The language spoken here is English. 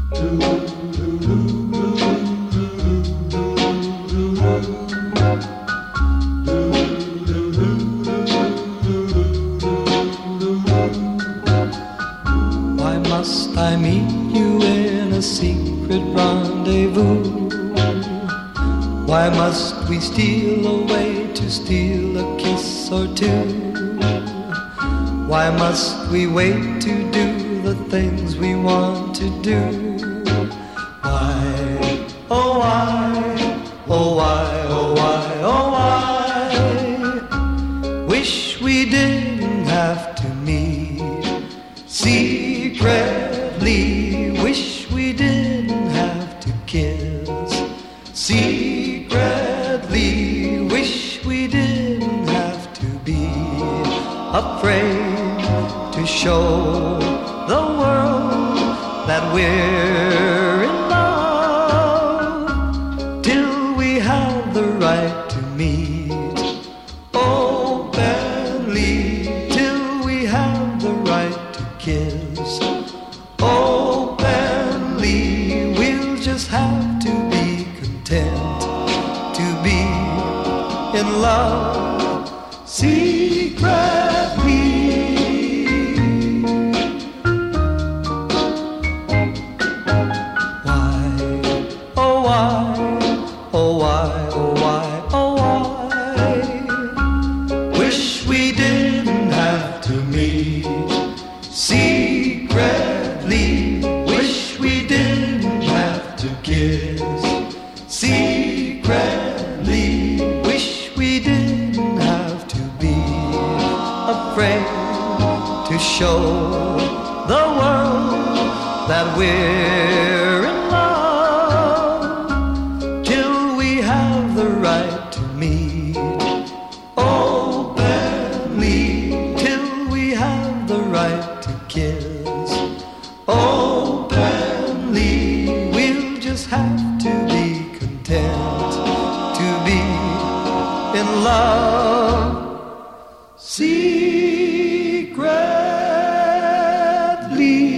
Why must I meet you in a secret rendezvous? Why must we steal away to steal a kiss or two? Why must we wait to do the things we want to do? Why, oh why, oh why, oh why, oh why? Wish we didn't have to meet secretly. Wish we didn't have to kiss secretly. Wish we didn't have to be afraid to show the world that we're in love till we have the right to meet openly, till we have the right to kiss openly. We'll just have to be content to be in love secretly. Why, oh why, oh why, oh why, oh why? Wish we didn't have to meet secretly. Wish we didn't have to kiss secretly. Wish we didn't have to be afraid to show the world that we're in love till we have the right to meet openly, till we have the right to kiss openly. We'll just have to be content to be in love secretly.